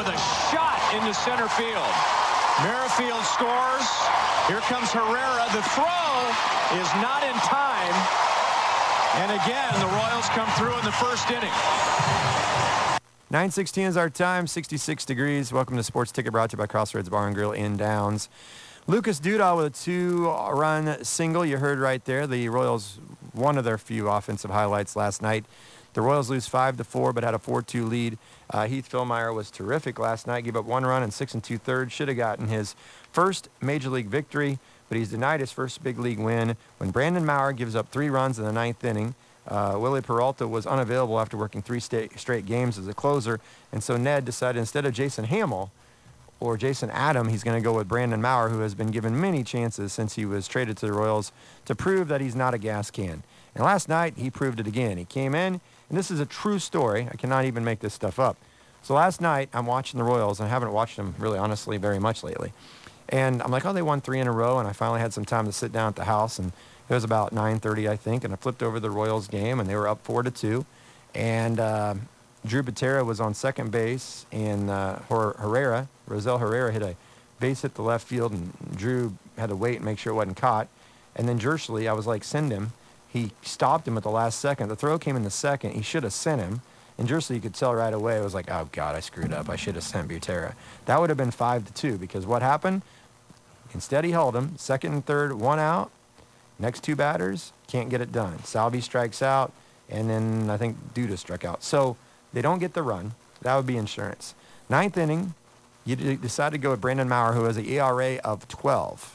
with a shot into center field. Merrifield scores. Here comes Herrera. The throw is not in time. And again, the Royals come through in the first inning. 9:16 is our time, 66 degrees. Welcome to Sports Ticket, brought to you by Crossroads Bar and Grill in Downs. Lucas Duda with a 2-run single. You heard right there. The Royals, one of their few offensive highlights last night. The Royals lose 5-4, but had a 4-2 lead. Heath Fillmyer was terrific last night. Gave up 1 run and 6 2/3. Should have gotten his first Major League victory, but he's denied his first big league win when Brandon Maurer gives up 3 runs in the 9th inning. Willie Peralta was unavailable after working 3 straight games as a closer, and so Ned decided instead of Jason Hamill or Jason Adam, he's going to go with Brandon Maurer, who has been given many chances since he was traded to the Royals to prove that he's not a gas can. And last night, he proved it again. He came in, and this is a true story. I cannot even make this stuff up. So last night, I'm watching the Royals, and I haven't watched them really, honestly, very much lately. And I'm like, oh, they won 3 in a row, and I finally had some time to sit down at the house, and it was about 9:30, I think, and I flipped over the Royals game, and they were up 4-2. And Drew Butera was on second base, and Rosell Herrera hit a base hit the left field, and Drew had to wait and make sure it wasn't caught. And then Jersley, I was like, send him. He stopped him at the last second. The throw came in the second. He should have sent him. And Jersley, you could tell right away, it was like, oh, God, I screwed up. I should have sent Butera. That would have been 5-2, because what happened? Instead, he held him. Second and third, 1 out. Next 2 batters, can't get it done. Salvi strikes out, and then I think Duda struck out. So they don't get the run. That would be insurance. 9th inning, you decide to go with Brandon Maurer, who has an ERA of 12.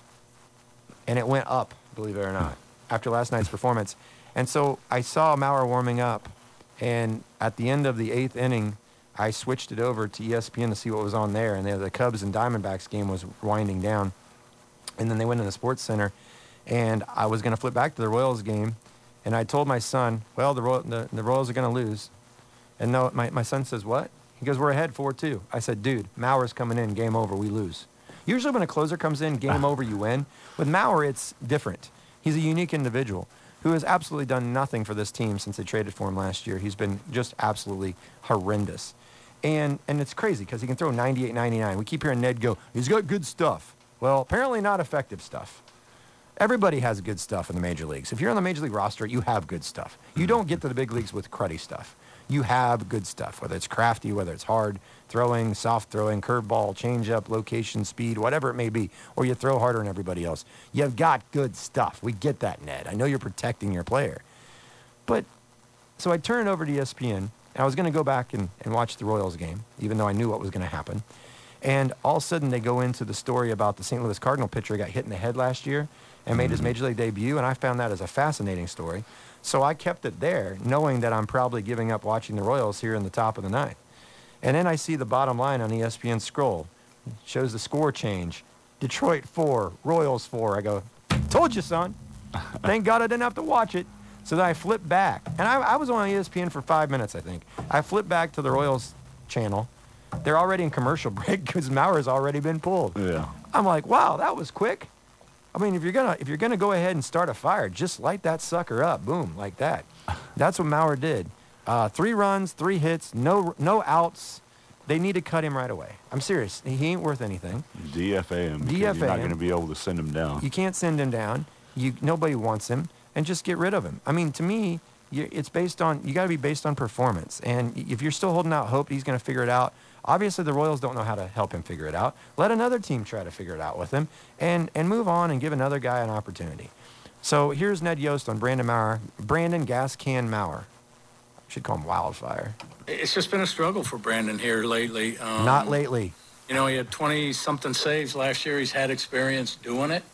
And it went up, believe it or not, after last night's performance. And so I saw Maurer warming up, and at the end of the 8th inning, I switched it over to ESPN to see what was on there, and the Cubs and Diamondbacks game was winding down. And then they went in the Sports Center, and I was going to flip back to the Royals game, and I told my son, well, the Royals are going to lose. And no, my son says, what? He goes, we're ahead 4-2. I said, dude, Maurer's coming in, game over, we lose. Usually when a closer comes in, game over, you win. With Maurer, it's different. He's a unique individual who has absolutely done nothing for this team since they traded for him last year. He's been just absolutely horrendous. And it's crazy because he can throw 98, 99. We keep hearing Ned go, he's got good stuff. Well, apparently not effective stuff. Everybody has good stuff in the major leagues. If you're on the major league roster, you have good stuff. You don't get to the big leagues with cruddy stuff. You have good stuff, whether it's crafty, whether it's hard throwing, soft throwing, curveball, changeup, location, speed, whatever it may be, or you throw harder than everybody else. You've got good stuff. We get that, Ned. I know you're protecting your player. But so I turned over to ESPN, and I was going to go back and watch the Royals game, even though I knew what was going to happen. And all of a sudden, they go into the story about the St. Louis Cardinal pitcher who got hit in the head last year and made his Major League debut, and I found that as a fascinating story. So I kept it there, knowing that I'm probably giving up watching the Royals here in the top of the 9th. And then I see the bottom line on ESPN scroll. It shows the score change. Detroit 4, Royals 4. I go, told you, son. Thank God I didn't have to watch it. So then I flipped back. And I was on ESPN for 5 minutes, I think. I flipped back to the Royals channel. They're already in commercial break because Maurer's already been pulled. Yeah. I'm like, wow, that was quick. I mean, if you're gonna go ahead and start a fire, just light that sucker up, boom, like that. That's what Maurer did. 3 runs, 3 hits, no outs. They need to cut him right away. I'm serious. He ain't worth anything. DFA him. DFA You're not him. going to be able to send him down. You can't send him down. Nobody wants him, and just get rid of him. I mean, to me, it's based on, you got to be based on performance. And if you're still holding out hope he's going to figure it out, obviously the Royals don't know how to help him figure it out. Let another team try to figure it out with him, and move on and give another guy an opportunity. So here's Ned Yost on Brandon Maurer. Brandon Gas Can Maurer. Should call him Wildfire. It's just been a struggle for Brandon here lately. Not lately. You know, he had 20-something saves last year. He's had experience doing it.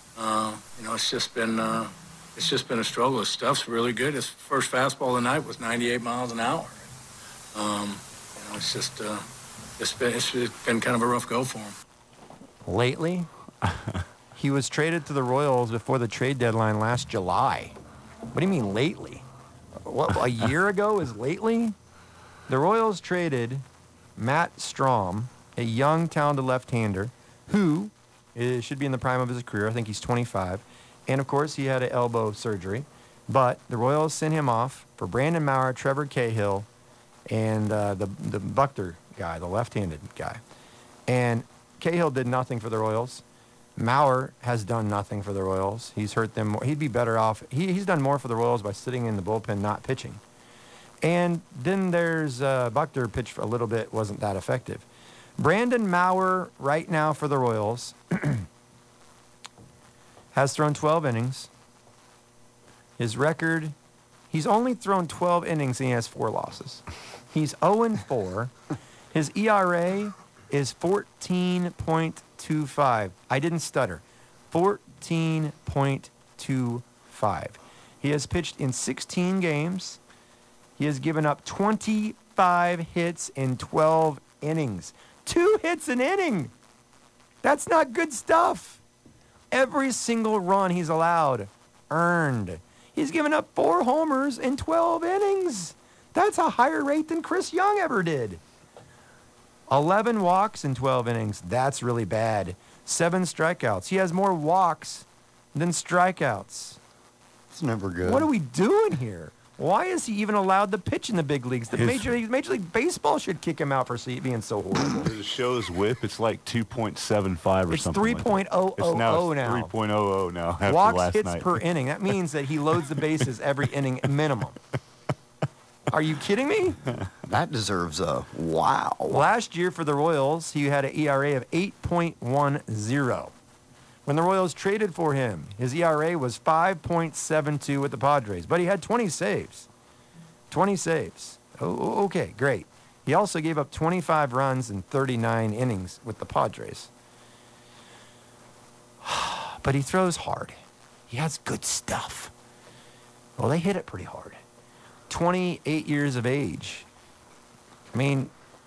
You know, it's just been a struggle. His stuff's really good. His first fastball of the night was 98 miles an hour. You know, it's just it's been kind of a rough go for him. Lately? He was traded to the Royals before the trade deadline last July. What do you mean lately? What, a year ago is lately? The Royals traded Matt Strom, a young, talented left-hander who should be in the prime of his career. I think he's 25. And, of course, he had an elbow surgery. But the Royals sent him off for Brandon Maurer, Trevor Cahill, and the Buckner guy, the left-handed guy. And Cahill did nothing for the Royals. Mauer has done nothing for the Royals. He's hurt them more. He'd be better off. He's done more for the Royals by sitting in the bullpen, not pitching. And then there's Buckner pitched a little bit, wasn't that effective. Brandon Mauer right now for the Royals has thrown 12 innings. His record, he's only thrown 12 innings and he has 4 losses. He's 0-4. His ERA is 14.25. I didn't stutter. 14.25. He has pitched in 16 games. He has given up 25 hits in 12 innings. 2 hits an inning. That's not good stuff. Every single run he's allowed, earned. He's given up 4 homers in 12 innings. That's a higher rate than Chris Young ever did. 11 walks in 12 innings. That's really bad. 7 strikeouts. He has more walks than strikeouts. It's never good. What are we doing here? Why is he even allowed to pitch in the big leagues? The Major League Baseball should kick him out for being so horrible. Does it show his whip? It's like 2.75 or It's something. 3.000 It's now. now. 3.00 now after Walks, last hits night. per inning. That means that he loads the bases every inning minimum. Are you kidding me? That deserves a wow. Last year for the Royals, he had an ERA of 8.10. When the Royals traded for him, his ERA was 5.72 with the Padres, but he had 20 saves. 20 saves. Oh, okay, great. He also gave up 25 runs in 39 innings with the Padres. But he throws hard. He has good stuff. Well, they hit it pretty hard. 28 years of age. I mean,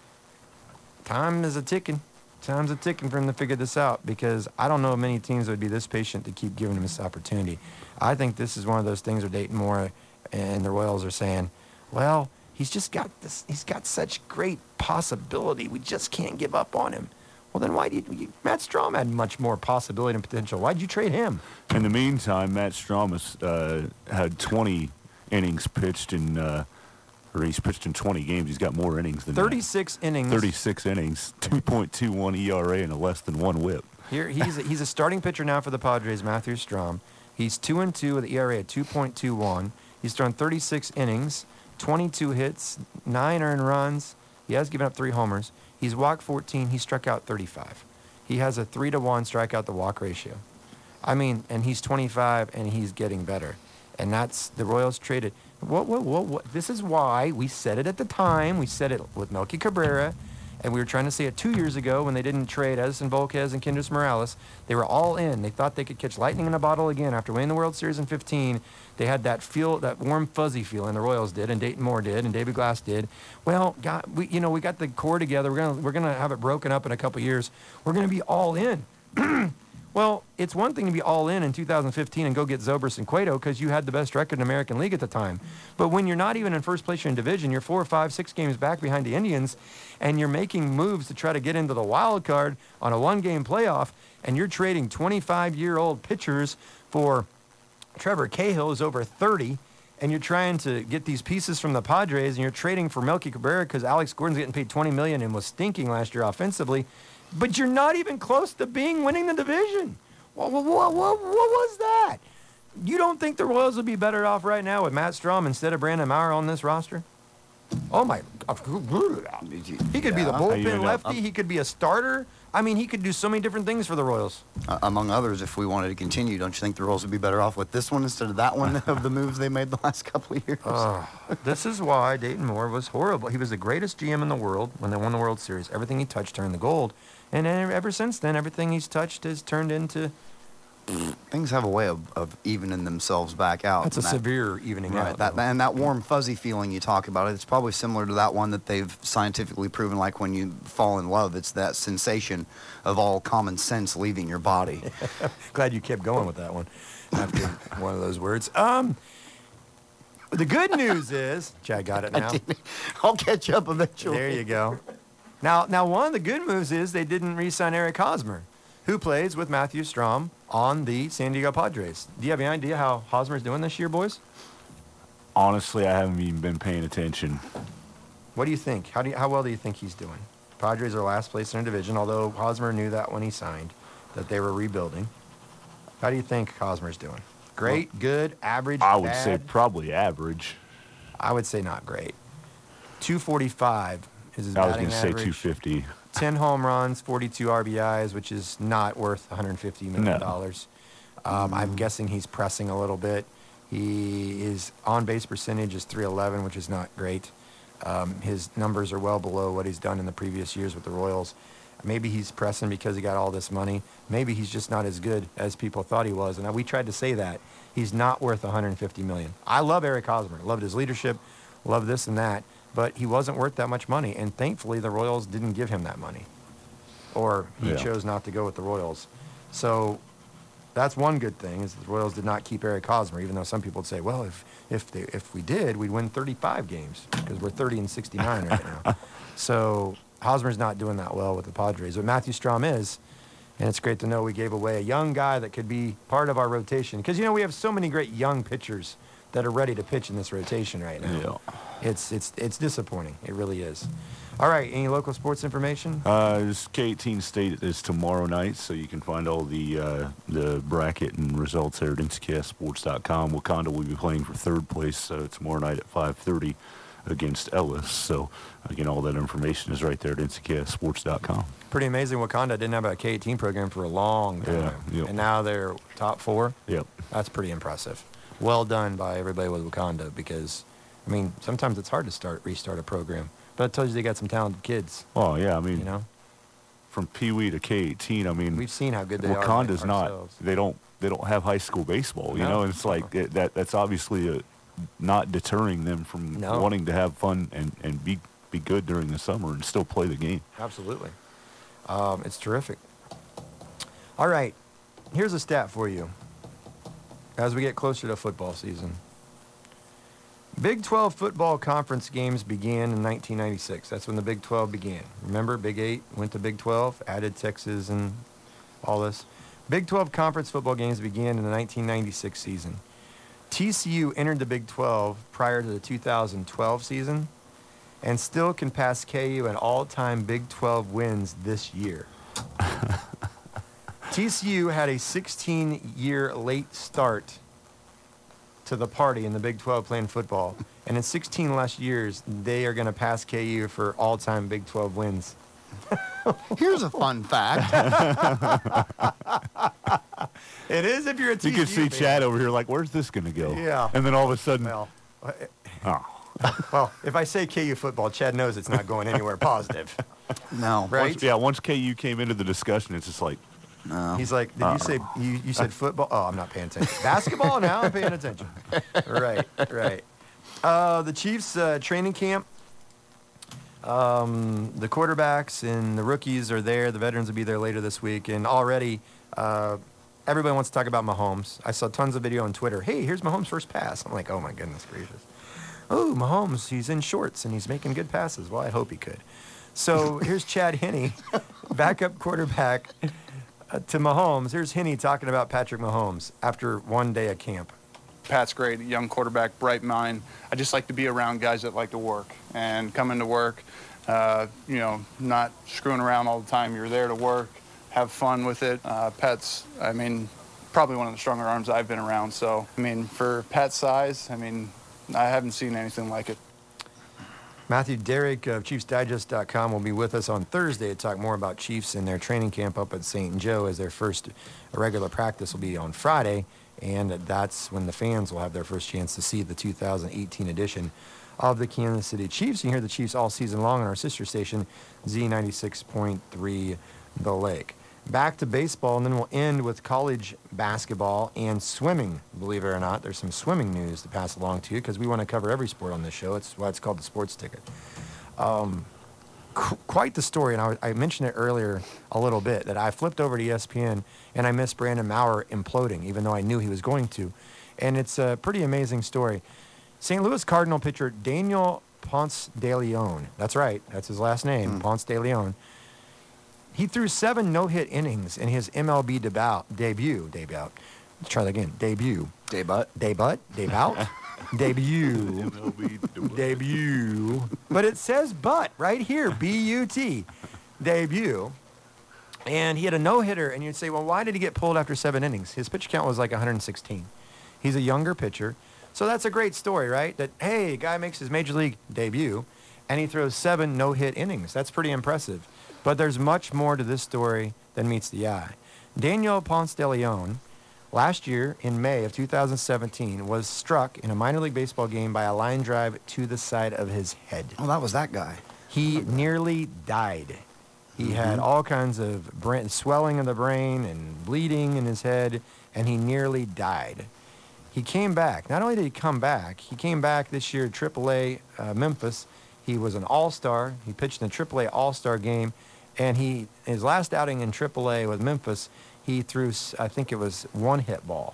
time is a ticking. Time's a ticking for him to figure this out, because I don't know if many teams would be this patient to keep giving him this opportunity. I think this is one of those things where Dayton Moore and the Royals are saying, well, he's just got this. He's got such great possibility. We just can't give up on him. Well, then why did you? Matt Strom had much more possibility and potential. Why'd you trade him? In the meantime, Matt Strom has had 20 innings pitched in, or he's pitched in 20 games. He's got more innings than 36 innings. 36 innings, 2.21 ERA, and a less than 1 WHIP. Here he's a starting pitcher now for the Padres, Matthew Strom. He's 2-2 with an ERA at 2.21. He's thrown 36 innings, 22 hits, 9 earned runs. He has given up 3 homers. He's walked 14. He struck out 35. He has a 3-to-1 strikeout to walk ratio. I mean, and he's 25 and he's getting better. And that's the Royals traded. What? This is why we said it at the time. We said it with Melky Cabrera, and we were trying to say it 2 years ago when they didn't trade Edison Volquez and Kendrys Morales. They were all in. They thought they could catch lightning in a bottle again after winning the World Series in 15. They had that warm, fuzzy feeling. The Royals did, and Dayton Moore did, and David Glass did. Well, we got the core together. We're gonna have it broken up in a couple years. We're gonna be all in. Well, it's one thing to be all in 2015 and go get Zobrist and Cueto because you had the best record in the American League at the time. But when you're not even in first place in your division, you're 4, 5, 6 games back behind the Indians, and you're making moves to try to get into the wild card on a 1-game playoff, and you're trading 25-year-old pitchers for Trevor Cahill, who's over 30, and you're trying to get these pieces from the Padres, and you're trading for Melky Cabrera because Alex Gordon's getting paid $20 million and was stinking last year offensively. But you're not even close to winning the division. What was that? You don't think the Royals would be better off right now with Matt Strom instead of Brandon Mauer on this roster? Oh, my. He could be the bullpen lefty. He could be a starter. I mean, he could do so many different things for the Royals. Among others, if we wanted to continue, don't you think the Royals would be better off with this one instead of that one of the moves they made the last couple of years? This is why Dayton Moore was horrible. He was the greatest GM in the world when they won the World Series. Everything he touched turned to gold. And ever since then, everything he's touched has turned into... Things have a way of evening themselves back out. That's a severe evening out. And that warm, fuzzy feeling you talk about, it's probably similar to that one that they've scientifically proven, like when you fall in love, it's that sensation of all common sense leaving your body. Glad you kept going with that one after one of those words. The good news is... Chad got it now. I'll catch up eventually. There you go. Now, one of the good moves is they didn't re-sign Eric Hosmer, who plays with Matthew Strom on the San Diego Padres. Do you have any idea how Hosmer's doing this year, boys? Honestly, I haven't even been paying attention. What do you think? How well do you think he's doing? Padres are last place in their division, although Hosmer knew that when he signed, that they were rebuilding. How do you think Hosmer's doing? Great, good, average, I would bad? say probably average. I would say not great. 245 is his I was batting going to say average. 250. 10 home runs, 42 RBIs, which is not worth $150 million. No. I'm guessing he's pressing a little bit. His on-base percentage is .311, which is not great. His numbers are well below what he's done in the previous years with the Royals. Maybe he's pressing because he got all this money. Maybe he's just not as good as people thought he was. And we tried to say that. He's not worth $150 million. I love Eric Hosmer. Loved his leadership. Loved this and that. But he wasn't worth that much money. And thankfully, the Royals didn't give him that money. Or he chose not to go with the Royals. So that's one good thing, is the Royals did not keep Eric Hosmer, even though some people would say, well, if we did, we'd win 35 games because we're 30-69 right now. So Hosmer's not doing that well with the Padres. But Matthew Strom is, and it's great to know we gave away a young guy that could be part of our rotation. Because, we have so many great young pitchers that are ready to pitch in this rotation right now. Yeah. It's disappointing. It really is. All right, any local sports information? This K18 State is tomorrow night, so you can find all the bracket and results there at NCKSports.com. Wakanda will be playing for third place tomorrow night at 5:30 against Ellis. So, again, all that information is right there at NCKSports.com. Pretty amazing. Wakanda didn't have a K18 program for a long time. Yeah, yep. And now they're top 4. Yep. That's pretty impressive. Well done by everybody with Wakanda because, sometimes it's hard to restart a program. But it tells you they got some talented kids. Oh, yeah, from Pee Wee to K18, we've seen how good they Wakanda's are. not. They don't have high school baseball, and it's like that's obviously not deterring them from wanting to have fun and be good during the summer and still play the game. Absolutely. It's terrific. All right, here's a stat for you. As we get closer to football season. Big 12 football conference games began in 1996. That's when the Big 12 began. Remember, Big 8 went to Big 12, added Texas and all this. Big 12 conference football games began in the 1996 season. TCU entered the Big 12 prior to the 2012 season and still can pass KU in all-time Big 12 wins this year. TCU had a 16-year late start to the party in the Big 12 playing football. And in 16 less years, they are going to pass KU for all-time Big 12 wins. Here's a fun fact. It is if you're a TCU You can see fan. Chad over here like, where's this going to go? Yeah. And then all of a sudden, Well, oh. if I say KU football, Chad knows it's not going anywhere positive. No. Right? Once KU came into the discussion, it's just like, No. He's like, did you say, you said football? Oh, I'm not paying attention. Basketball? Now I'm paying attention. Right. The Chiefs training camp, the quarterbacks and the rookies are there. The veterans will be there later this week. And already everybody wants to talk about Mahomes. I saw tons of video on Twitter. Hey, here's Mahomes' first pass. I'm like, oh, my goodness gracious. Oh, Mahomes, he's in shorts and he's making good passes. Well, I hope he could. So here's Chad Henne, backup quarterback to Mahomes. Here's Henne talking about Patrick Mahomes after one day of camp. Pat's great, young quarterback, bright mind. I just like to be around guys that like to work and come into work, not screwing around all the time. You're there to work, have fun with it. Pat's, probably one of the stronger arms I've been around. So, for Pat's size, I haven't seen anything like it. Matthew Derrick of ChiefsDigest.com will be with us on Thursday to talk more about Chiefs and their training camp up at St. Joe, as their first regular practice will be on Friday, and that's when the fans will have their first chance to see the 2018 edition of the Kansas City Chiefs. You can hear the Chiefs all season long on our sister station, Z96.3 The Lake. Back to baseball, and then we'll end with college basketball and swimming. Believe it or not, there's some swimming news to pass along to you because we want to cover every sport on this show. It's why it's called the Sports Ticket. Quite the story, and I mentioned it earlier a little bit, that I flipped over to ESPN and I missed Brandon Maurer imploding, even though I knew he was going to. And it's a pretty amazing story. St. Louis Cardinal pitcher Daniel Ponce de Leon, that's right, that's his last name, Ponce de Leon. He threw 7 no-hit innings in his MLB debut. Let's try that again. Debut. Debut. Debut. Debut. MLB Debut. But it says but right here, B-U-T. Debut. And he had a no-hitter, and you'd say, well, why did he get pulled after 7 innings? His pitch count was like 116. He's a younger pitcher. So that's a great story, right? That, hey, a guy makes his major league debut, and he throws 7 no-hit innings. That's pretty impressive. But there's much more to this story than meets the eye. Daniel Ponce de Leon, last year in May of 2017, was struck in a minor league baseball game by a line drive to the side of his head. Oh, that was that guy. He nearly died. He had all kinds of swelling of the brain and bleeding in his head, and he nearly died. He came back. Not only did he come back, he came back this year at AAA Memphis. He was an all-star. He pitched in the AAA all-star game, and his last outing in AAA with Memphis, he threw, I think it was 1 hit ball.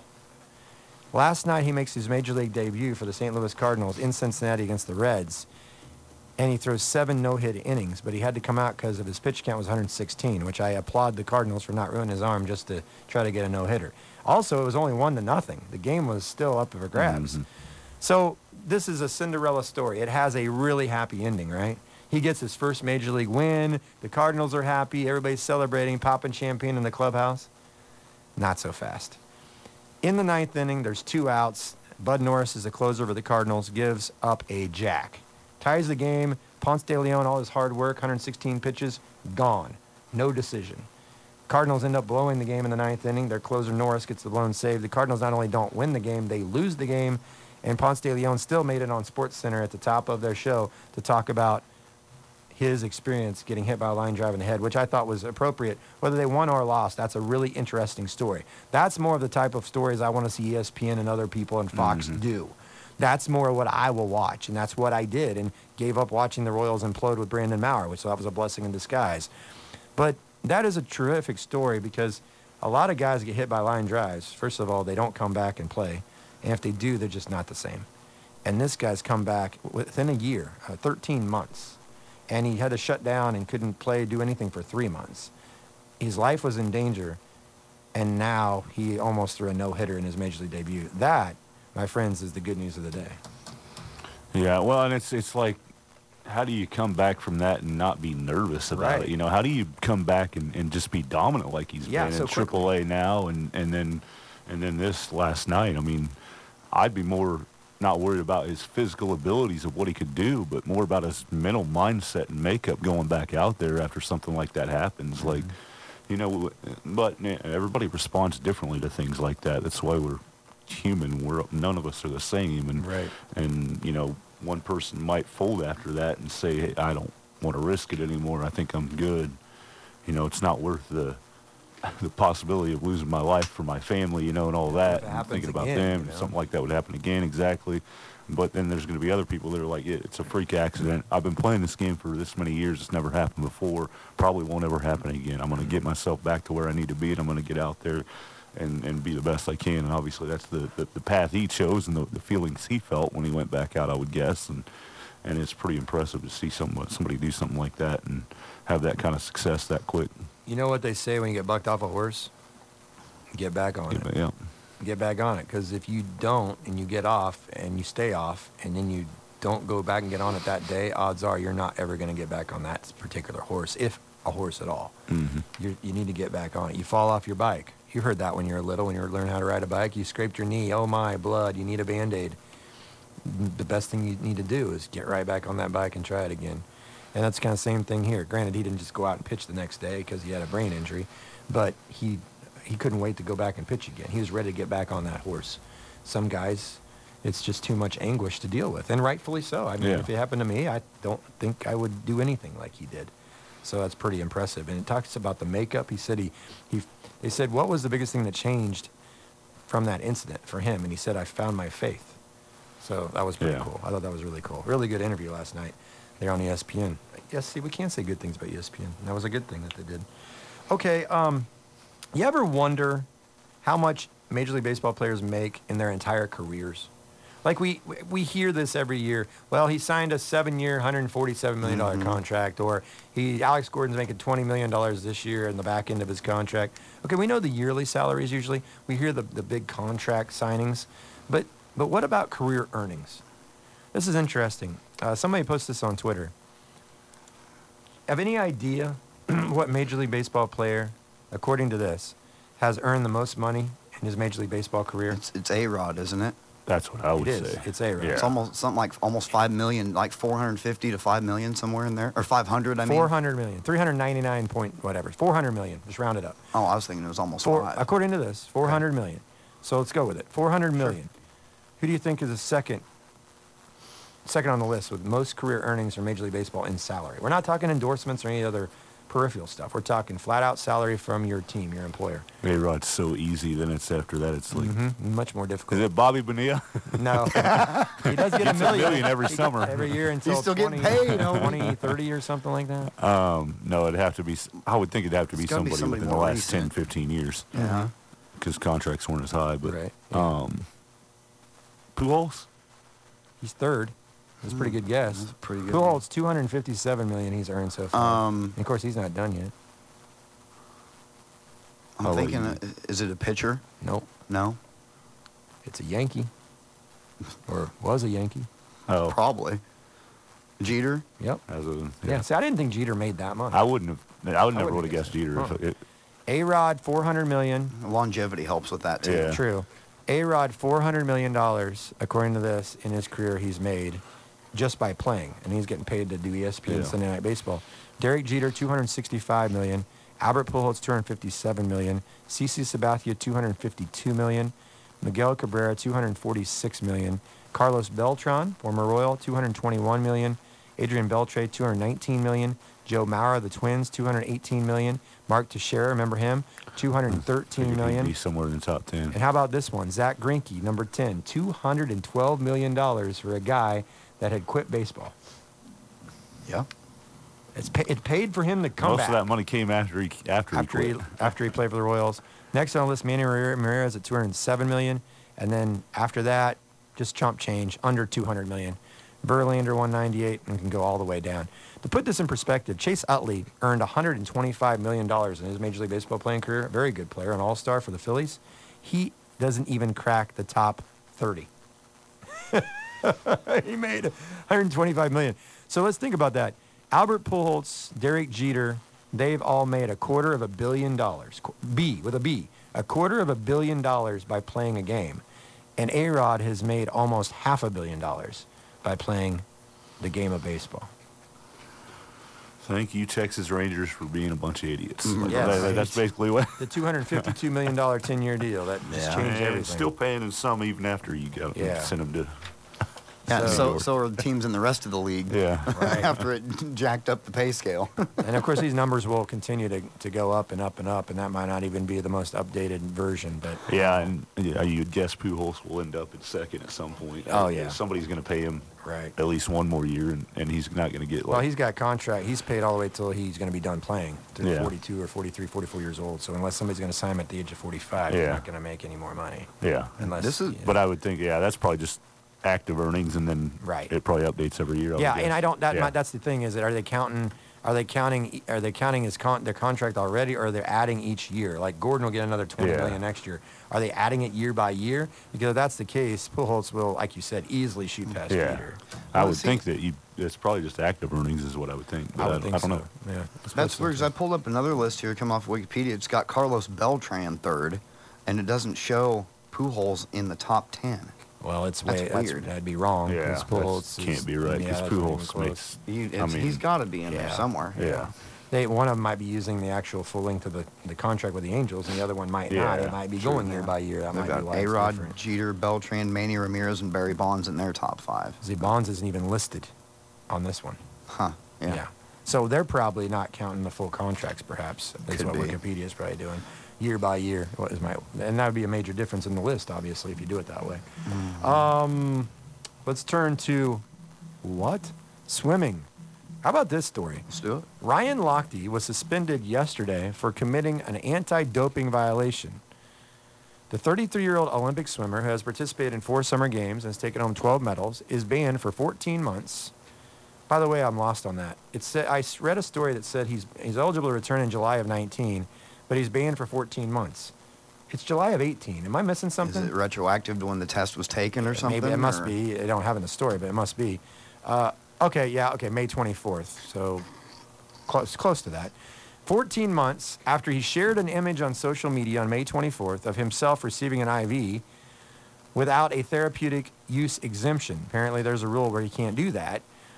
Last night, he makes his major league debut for the St. Louis Cardinals in Cincinnati against the Reds. And he throws 7 no-hit innings, but he had to come out because of his pitch count was 116, which I applaud the Cardinals for not ruining his arm just to try to get a no-hitter. Also, it was only 1-0. The game was still up for grabs. So this is a Cinderella story. It has a really happy ending, right? He gets his first major league win. The Cardinals are happy. Everybody's celebrating, popping champagne in the clubhouse. Not so fast. In the 9th inning, there's 2 outs. Bud Norris is the closer for the Cardinals, gives up a jack. Ties the game. Ponce de Leon, all his hard work, 116 pitches, gone. No decision. Cardinals end up blowing the game in the 9th inning. Their closer Norris gets the blown save. The Cardinals not only don't win the game, they lose the game. And Ponce de Leon still made it on SportsCenter at the top of their show to talk about his experience getting hit by a line drive in the head, which I thought was appropriate. Whether they won or lost, that's a really interesting story. That's more of the type of stories I want to see ESPN and other people and Fox do. That's more what I will watch, and that's what I did, and gave up watching the Royals implode with Brandon Maurer, which that was a blessing in disguise. But that is a terrific story because a lot of guys get hit by line drives. First of all, they don't come back and play, and if they do, they're just not the same. And this guy's come back within a year, 13 months, and he had to shut down and couldn't play, do anything for 3 months. His life was in danger, and now he almost threw a no-hitter in his major league debut. That, my friends, is the good news of the day. Yeah, well, and it's like, how do you come back from that and not be nervous about it? You know, how do you come back and just be dominant like he's been so in AAA now and then this last night? I mean, I'd be more not worried about his physical abilities of what he could do, but more about his mental mindset and makeup going back out there after something like that happens. Like, you know, but everybody responds differently to things like that. That's why we're human. None of us are the same, and you know, one person might fold after that and say, hey, I don't want to risk it anymore. I think I'm good. You know, it's not worth the possibility of losing my life for my family, you know, and all that, and thinking about them, if something like that would happen again, exactly. But then there's going to be other people that are like, it's a freak accident. I've been playing this game for this many years. It's never happened before. Probably won't ever happen again. I'm going to get myself back to where I need to be, and I'm going to get out there and be the best I can. And obviously that's the path he chose and the feelings he felt when he went back out, I would guess. And it's pretty impressive to see somebody do something like that and have that kind of success that quick. You know what they say when you get bucked off a horse? Get back on it. Yeah. Get back on it, because if you don't and you get off and you stay off and then you don't go back and get on it that day, odds are you're not ever going to get back on that particular horse, if a horse at all. You need to get back on it. You fall off your bike. You heard that when you were little, when you were learning how to ride a bike. You scraped your knee. Oh, my, blood. You need a Band-Aid. The best thing you need to do is get right back on that bike and try it again. And that's kind of the same thing here. Granted, he didn't just go out and pitch the next day because he had a brain injury, but he couldn't wait to go back and pitch again. He was ready to get back on that horse. Some guys, it's just too much anguish to deal with, and rightfully so. I mean, if it happened to me, I don't think I would do anything like he did. So that's pretty impressive. And it talks about the makeup. He said they said, what was the biggest thing that changed from that incident for him? And he said, I found my faith. So that was pretty cool. I thought that was really cool. Really good interview last night there on ESPN. Yes, see, we can't say good things about ESPN. That was a good thing that they did. Okay, you ever wonder how much Major League Baseball players make in their entire careers? Like we hear this every year. Well, he signed a 7-year, $147 million contract, or Alex Gordon's making $20 million this year in the back end of his contract. Okay, we know the yearly salaries usually. We hear the big contract signings. But But what about career earnings? This is interesting. Somebody posted this on Twitter. Have any idea what Major League Baseball player, according to this, has earned the most money in his Major League Baseball career? It's A-Rod, isn't it? That's what I would It is. say. It's A-Rod. Yeah. It's almost something like almost 5 million, like 450 to 5 million somewhere in there, or 500. I mean, 400 million, 399 point whatever, 400 million. Just round it up. Oh, I was thinking it was almost five. According to this, 400 million. So let's go with it. 400 million. Who do you think is the second on the list with most career earnings for Major League Baseball in salary? We're not talking endorsements or any other peripheral stuff. We're talking flat out salary from your team, your employer. A-Rod's so easy, then it's after that, it's like, Much more difficult. is it Bobby Bonilla? No. He does get a million. every summer. Every year until still getting 20, paid, homie. 20, 30 or something like that. No, it'd have to be, I would think it'd have to be It's gotta be somebody somebody within the more last 10, recent. 15 years. Yeah. Because contracts weren't as high, but, Right, yeah. Pujols? He's third. That's a pretty good guess. That's pretty good. Pujols, 257 million he's earned so far. And of course, he's not done yet. I'm I'll let thinking, you- is it a pitcher? Nope. No, It's a Yankee. Or was a Yankee. Oh, probably. Jeter? Yep. as a, Yeah. See, I didn't think Jeter made that much. I would never wouldn't would have have guessed Jeter. Huh. If it, A-Rod, 400 million. Longevity helps with that, too. Yeah. True. A-Rod, $400 million, according to this, in his career he's made just by playing. And he's getting paid to do ESPN Yeah. Sunday Night Baseball. Derek Jeter, $265 million. Albert Pujols, $257 million. CC Sabathia, $252 million. Miguel Cabrera, $246 million. Carlos Beltran, former Royal, $221 million. Adrian Beltre, $219 million. Joe Mauer, the Twins, $218 million. Mark Teixeira, remember him? $213 million. Be somewhere in the top 10. And how about this one? Zach Greinke, number 10, $212 million for a guy that had quit baseball. Yeah. It paid for him to come Most back of that money came after he quit. after he played for the Royals. Next on the list, Manny Ramirez at $207 million. And then after that, just chump change, under $200 million. Verlander, $198, and can go all the way down. To put this in perspective, Chase Utley earned $125 million in his Major League Baseball playing career. A very good player, an all-star for the Phillies. He doesn't even crack the top 30. He made $125 million. So let's think about that. Albert Pujols, Derek Jeter, they've all made $250 million. B, with a B. $250 million by playing a game. And A-Rod has made almost $500 million by playing the game of baseball. Thank you, Texas Rangers, for being a bunch of idiots. Like, Yes. that's basically what. The $252 million 10-year deal, that just Yeah. changed And everything. still paying them some even after you go Yeah. send them to. Yeah, So- so are the teams in the rest of the league. Yeah. Right. After it jacked up the pay scale. And of course, these numbers will continue to go up and up and up, and that might not even be the most updated version. But Yeah, and you'd guess Pujols will end up in second at some point. Oh, yeah. Somebody's going to pay him right. at least one more year, and he's not going to get Well, like. he's got contract. He's paid all the way till he's going to be done playing to Yeah. 42 or 43, 44 years old. So unless somebody's going to sign him at the age of 45, he's Yeah. not going to make any more money. Yeah. Unless This is- you know. But I would think, that's probably just active earnings, and then Right. it probably updates every year. Yeah, would and guess. I don't. Yeah. That's the thing is that are they counting his their contract already, or they're adding each year? Like Gordon will get another $20 Yeah. million next year. Are they adding it year by year? Because if that's the case, Pujols will, like you said, easily shoot past Yeah. Jeter. I Well, would see- think that it's probably just active earnings is what I would think. But I would think I don't so. know. Yeah, That's weird because I pulled up another list here, come off Wikipedia. It's got Carlos Beltran third, and it doesn't show Pujols in the top 10. Well, it's That's way weird. that'd be wrong. Yeah, 'cause Pujols that can't be right yeah, because that's not even Pujols close. makes. He's got to be in there Yeah. somewhere. Yeah. One of them might be using the actual full length of the contract with the Angels, and the other one might not. Yeah, It might be sure, going year by year. That They've might be got why it's A-Rod, different. Jeter, Beltran, Manny Ramirez, and Barry Bonds in their top 5. See, Bonds isn't even listed on this one. Huh. Yeah. So they're probably not counting the full contracts, perhaps. That's Could what be. Wikipedia is probably doing. Year by year. And that would be a major difference in the list, obviously, if you do it that way. Let's turn to what? Swimming. How about this story? Let's do it. Ryan Lochte was suspended yesterday for committing an anti-doping violation. The 33-year-old Olympic swimmer who has participated in 4 summer games and has taken home 12 medals is banned for 14 months. By the way, I'm lost on that. It said I read a story that said he's eligible to return in July of 19, but he's banned for 14 months. It's July of 18. Am I missing something? Is it retroactive to when the test was taken or something? Maybe it must or? be. I don't have it in the story, but it must be. Okay, May 24th. So close to that. 14 months after he shared an image on social media on May 24th of himself receiving an IV without a therapeutic use exemption. Apparently, there's a rule where you can't do that.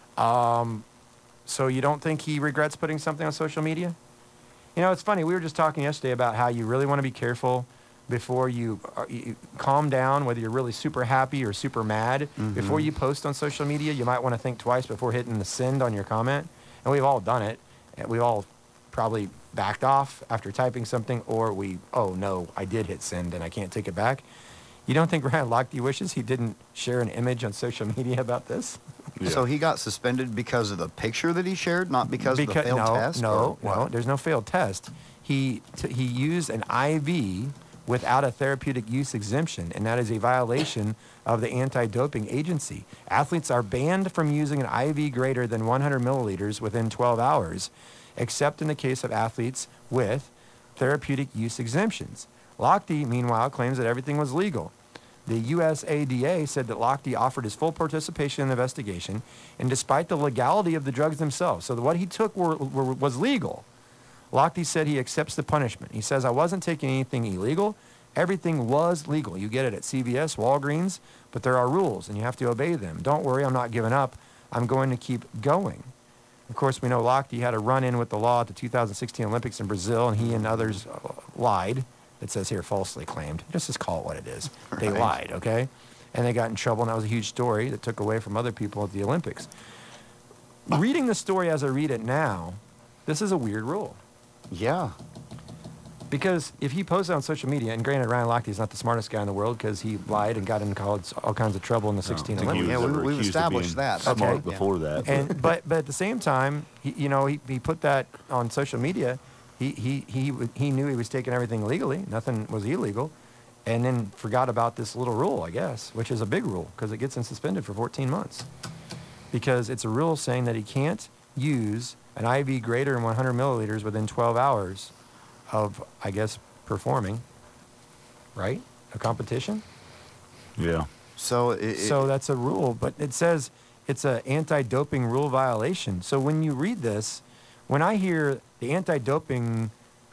So you don't think he regrets putting something on social media? You know, it's funny. We were just talking yesterday about how you really want to be careful before you calm down, whether you're really super happy or super mad. Before you post on social media, you might want to think twice before hitting the send on your comment. And we've all done it. And we've all probably backed off after typing something, or oh no, I did hit send and I can't take it back. You don't think Ryan Lochte wishes he didn't share an image on social media about this? Yeah. So he got suspended because of the picture that he shared, not because of the failed test? No, What? there's no failed test. He used an IV without a therapeutic use exemption, and that is a violation of the anti-doping agency. Athletes are banned from using an IV greater than 100 milliliters within 12 hours, except in the case of athletes with therapeutic use exemptions. Lochte, meanwhile, claims that everything was legal. The USADA said that Lochte offered his full participation in the investigation, and despite the legality of the drugs themselves, so what he took was legal, Lochte said he accepts the punishment. He says, I wasn't taking anything illegal. Everything was legal. You get it at CVS, Walgreens, but there are rules, and you have to obey them. Don't worry, I'm not giving up. I'm going to keep going. Of course, we know Lochte had a run-in with the law at the 2016 Olympics in Brazil, and he and others lied. It says here falsely claimed. Just call it what it is. They lied, okay? And they got in trouble, and that was a huge story that took away from other people at the Olympics. Reading the story as I read it now, this is a weird rule. Yeah. Because if he posts it on social media, and granted, Ryan Lochte is not the smartest guy in the world because he lied and got in all kinds of trouble in the 16 Olympics. Yeah, we've established that. Smart Okay. before that. And but at the same time, he put that on social media. He knew he was taking everything legally. Nothing was illegal, and then forgot about this little rule, I guess, which is a big rule because it gets him suspended for 14 months. Because it's a rule saying that he can't use an IV greater than 100 milliliters within 12 hours of, I guess, performing, right? A competition? Yeah. So So that's a rule, but it says it's an anti-doping rule violation. So when you read this, when I hear the anti-doping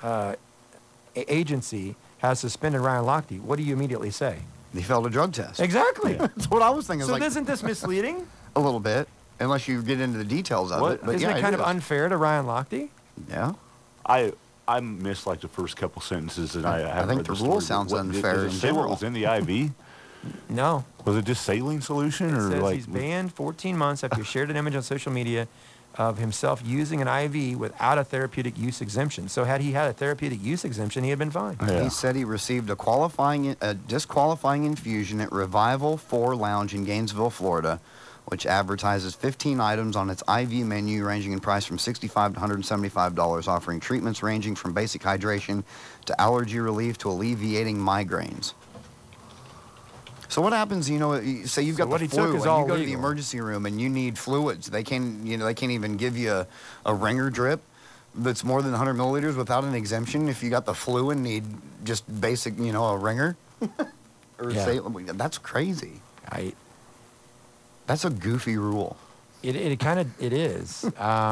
agency has suspended Ryan Lochte, what do you immediately say? he failed a drug test. Exactly. That's what I was thinking. So Like, isn't this misleading? a little bit, unless you get into the details of it. But Isn't yeah, it kind of is. unfair to Ryan Lochte? Yeah. I missed like the first couple sentences, and I haven't think read the the rule story, sounds but unfair Does in it say what general. was in the IV? No. Was it just saline solution, It or says like he's banned 14 months after he shared an image on social media of himself using an IV without a therapeutic use exemption. So had he had a therapeutic use exemption, he had been fine. Yeah. He said he received a disqualifying infusion at Revival 4 Lounge in Gainesville, Florida, which advertises 15 items on its IV menu ranging in price from $65 to $175, offering treatments ranging from basic hydration to allergy relief to alleviating migraines. So what happens, say you've got what the he flu took is and all you go to the legal. emergency room and you need fluids. They can't even give you a ringer drip that's more than 100 milliliters without an exemption if you got the flu and need just basic, a ringer. Yeah. That's crazy. I That's a goofy rule. It is.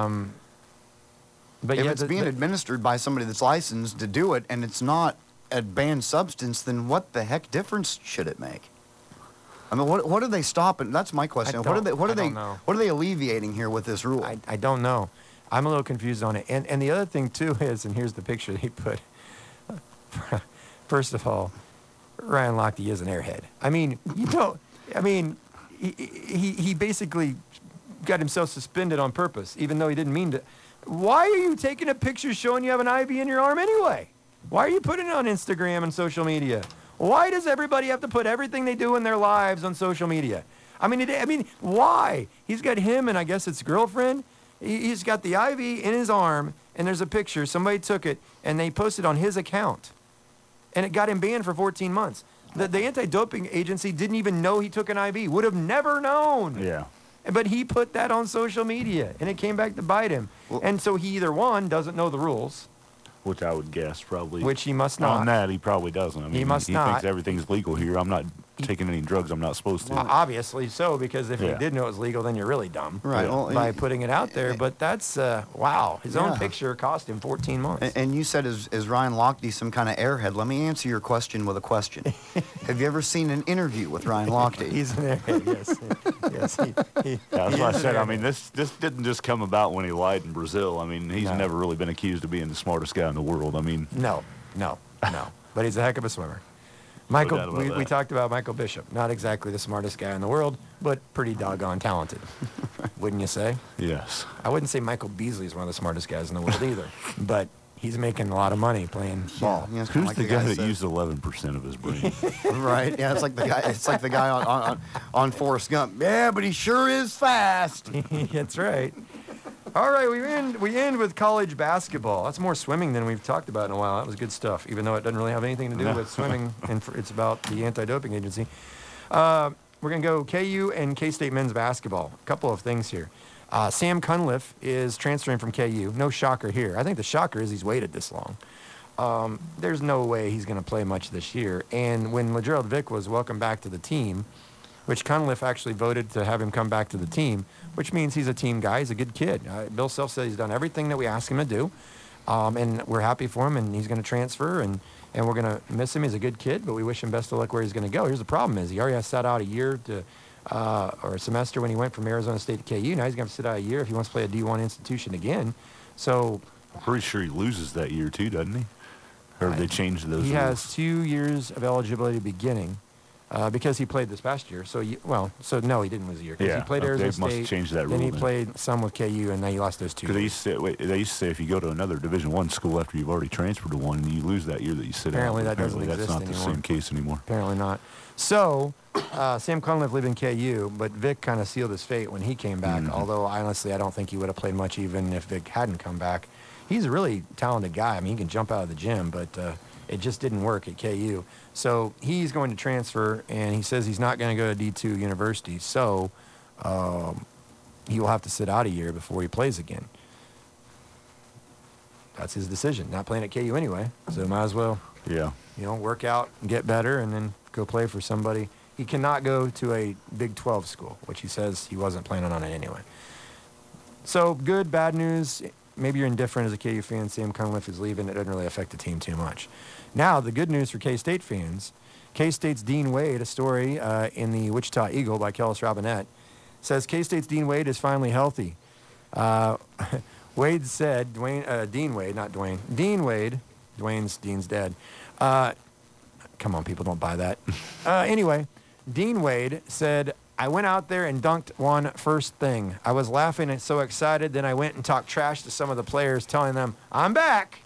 But If yeah, it's being administered by somebody that's licensed to do it and it's not a banned substance, then what the heck difference should it make? I mean, what are they stopping? That's my question. What don't know. are they alleviating here with this rule? I don't know. I'm a little confused on it. And the other thing too is, and here's the picture he put. First of all, Ryan Lochte is an airhead. I mean, he basically got himself suspended on purpose, even though he didn't mean to. Why are you taking a picture showing you have an IV in your arm anyway? Why are you putting it on Instagram and social media? Why does everybody have to put everything they do in their lives on social media? I mean, why? He's got him and I guess it's girlfriend. He's got the IV in his arm, and there's a picture. Somebody took it, and they posted on his account. And it got him banned for 14 months. The anti-doping agency didn't even know he took an IV. Would have never known. Yeah. But he put that on social media, and it came back to bite him. Well, and so he either, one, doesn't know the rules, Which I would guess probably. Which he must not. On that, he probably doesn't. I mean, He must he not. thinks everything's legal here. I'm not taking any drugs I'm not supposed to. Obviously so, because if you Yeah. did know it was legal, then you're really dumb. Right. Yeah. Well, By putting it out there. But that's, wow. His own Yeah. picture cost him 14 months. and you said, is Ryan Lochte some kind of airhead? Let me answer your question with a question. Have you ever seen an interview with Ryan Lochte? He's an airhead, yes. Yes, That's he what I is said. an I mean, this didn't just come about when he lied in Brazil. I mean, he's No. never really been accused of being the smartest guy in the world. I mean, No. But he's a heck of a swimmer. Michael, doubt about we that. talked about Michael Bishop. Not exactly the smartest guy in the world, but pretty doggone talented. Wouldn't you say? yes. I wouldn't say Michael Beasley is one of the smartest guys in the world either. But he's making a lot of money playing ball. Yeah, it's kinda Who's like the guy that said. used 11% of his brain? Right. Yeah, it's like the guy. It's like the guy on Forrest Gump. Yeah, but he sure is fast. That's right. All right, we end with college basketball. That's more swimming than we've talked about in a while. That was good stuff, even though it doesn't really have anything to do with swimming, and it's about the anti-doping agency. We're going to go KU and K-State men's basketball. A couple of things here. Sam Cunliffe is transferring from KU. No shocker here. I think the shocker is he's waited this long. There's no way he's going to play much this year. And when LaGerald Vick was welcomed back to the team, which Cunliffe actually voted to have him come back to the team, which means he's a team guy. He's a good kid. Bill Self said he's done everything that we asked him to do, and we're happy for him, and he's going to transfer, and we're going to miss him. He's a good kid, but we wish him best of luck where he's going to go. Here's the problem is he already has sat out a year or a semester when he went from Arizona State to KU. Now he's going to sit out a year if he wants to play a D1 institution again. So I'm pretty sure he loses that year too, doesn't he? Or they changed those he rules? has 2 years of eligibility beginning. Because he played this past year. So no, he didn't lose a year. 'Cause Yeah, he played they Arizona must State. change that Then rule he then. played some with KU, and now he lost those 2 Because years. they used to say if you go to another Division I school after you've already transferred to one, you lose that year that you sit Apparently out. that doesn't Apparently that's exist not the anymore. same case anymore. Apparently not. So Sam Cunliffe lived in KU, but Vic kind of sealed his fate when he came back. Mm-hmm. Although honestly, I don't think he would have played much even if Vic hadn't come back. He's a really talented guy. I mean, he can jump out of the gym, but it just didn't work at KU. So he's going to transfer, and he says he's not going to go to D2 University. So he will have to sit out a year before he plays again. That's his decision. Not playing at KU anyway, so might as well, Yeah. work out, get better, and then go play for somebody. He cannot go to a Big 12 school, which he says he wasn't planning on it anyway. So good, bad news. Maybe you're indifferent as a KU fan. Sam Cunliffe is leaving. It doesn't really affect the team too much. Now, the good news for K-State fans, K-State's Dean Wade, a story in the Wichita Eagle by Kellis Robinette, says K-State's Dean Wade is finally healthy. Wade said, Dean Wade, not Dwayne. Dean Wade, Dean's dead. Come on, people, don't buy that. Anyway, Dean Wade said, I went out there and dunked one first thing. I was laughing and so excited, then I went and talked trash to some of the players, telling them, I'm back.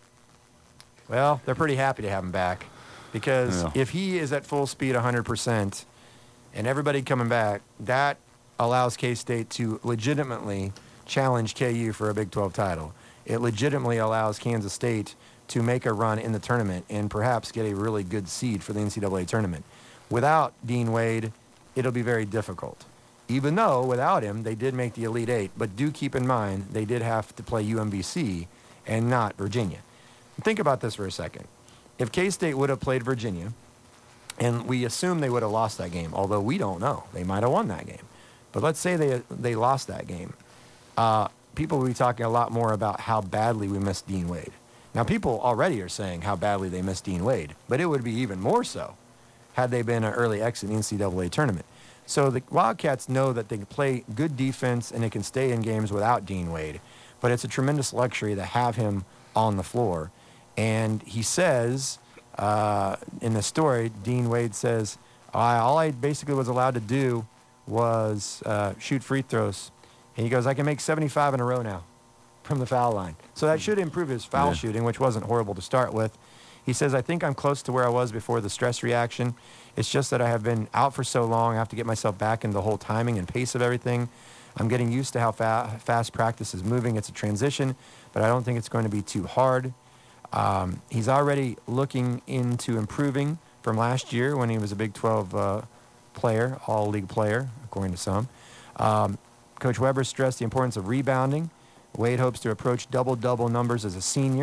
Well, they're pretty happy to have him back because Yeah. if he is at full speed 100% and everybody coming back, that allows K-State to legitimately challenge KU for a Big 12 title. It legitimately allows Kansas State to make a run in the tournament and perhaps get a really good seed for the NCAA tournament. Without Dean Wade, it'll be very difficult. Even though without him, they did make the Elite Eight. But do keep in mind, they did have to play UMBC and not Virginia. Think about this for a second. If K-State would have played Virginia, and we assume they would have lost that game, although we don't know. They might have won that game. But let's say they lost that game. People will be talking a lot more about how badly we missed Dean Wade. Now, people already are saying how badly they missed Dean Wade, but it would be even more so had they been an early exit in the NCAA tournament. So the Wildcats know that they can play good defense and they can stay in games without Dean Wade, but it's a tremendous luxury to have him on the floor. And he says, in the story, Dean Wade says, all I basically was allowed to do was shoot free throws. And he goes, I can make 75 in a row now from the foul line. So that should improve his foul shooting, which wasn't horrible to start with. He says, I think I'm close to where I was before the stress reaction. It's just that I have been out for so long. I have to get myself back into the whole timing and pace of everything. I'm getting used to how fast practice is moving. It's a transition, but I don't think it's going to be too hard. He's already looking into improving from last year when he was a Big 12 player, all-league player, according to some. Coach Weber stressed the importance of rebounding. Wade hopes to approach double-double numbers as a senior.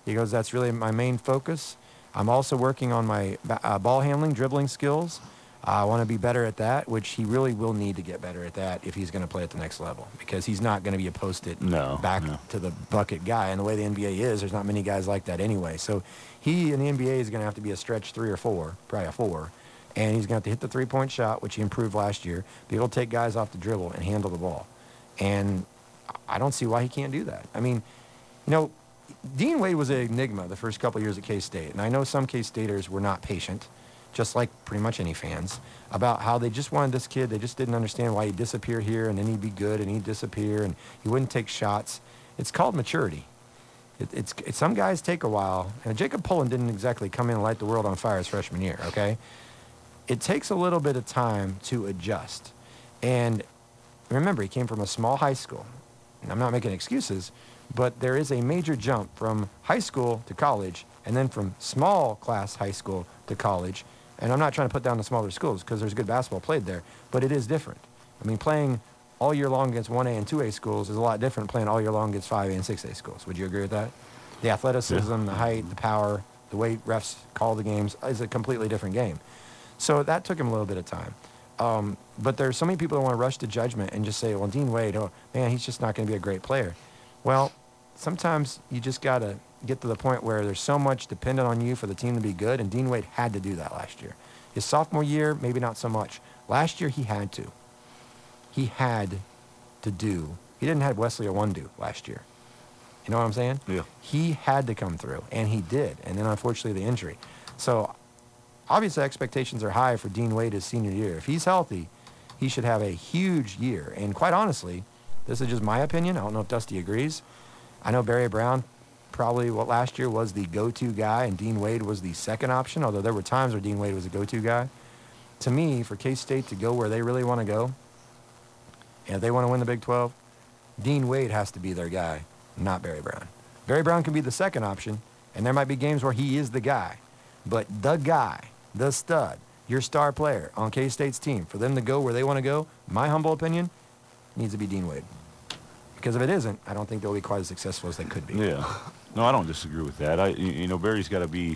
He goes, that's really my main focus. I'm also working on my ball handling, dribbling skills. I want to be better at that, which he really will need to get better at that if he's going to play at the next level, because he's not going to be a post-it back to the bucket guy. And the way the NBA is, there's not many guys like that anyway. So he in the NBA is going to have to be a stretch 3 or 4, probably a 4. And he's going to have to hit the three-point shot, which he improved last year, be able to take guys off the dribble and handle the ball. And I don't see why he can't do that. I mean, Dean Wade was an enigma the first couple of years at K-State. And I know some K-Staters were not patient, just like pretty much any fans, about how they just wanted this kid. They just didn't understand why he'd disappear here and then he'd be good and he'd disappear and he wouldn't take shots. It's called maturity. It's some guys take a while. And Jacob Pullen didn't exactly come in and light the world on fire his freshman year, okay? It takes a little bit of time to adjust. And remember, he came from a small high school. And I'm not making excuses, but there is a major jump from high school to college and then from small class high school to college. And I'm not trying to put down the smaller schools because there's good basketball played there, but it is different. I mean, playing all year long against 1A and 2A schools is a lot different than playing all year long against 5A and 6A schools. Would you agree with that? The athleticism, the height, the power, the way refs call the games is a completely different game. So that took him a little bit of time. But there's so many people that want to rush to judgment and just say, well, Dean Wade, oh, man, he's just not going to be a great player. Well, sometimes you just got to get to the point where there's so much dependent on you for the team to be good, and Dean Wade had to do that last year. His sophomore year, maybe not so much. Last year, he had to. He had to do. He didn't have Wesley Owundu last year. You know what I'm saying? Yeah. He had to come through, and he did. And then, unfortunately, the injury. So, obviously, expectations are high for Dean Wade his senior year. If he's healthy, he should have a huge year. And quite honestly, this is just my opinion. I don't know if Dusty agrees. I know Barry Brown probably last year was the go-to guy, and Dean Wade was the second option, although there were times where Dean Wade was a go-to guy. To me, for K-State to go where they really want to go, and if they want to win the Big 12, Dean Wade has to be their guy, not Barry Brown. Barry Brown can be the second option, and there might be games where he is the guy. But the guy, the stud, your star player on K-State's team, for them to go where they want to go, my humble opinion, needs to be Dean Wade. Because if it isn't, I don't think they'll be quite as successful as they could be. Yeah. No, I don't disagree with that. Barry's got to be.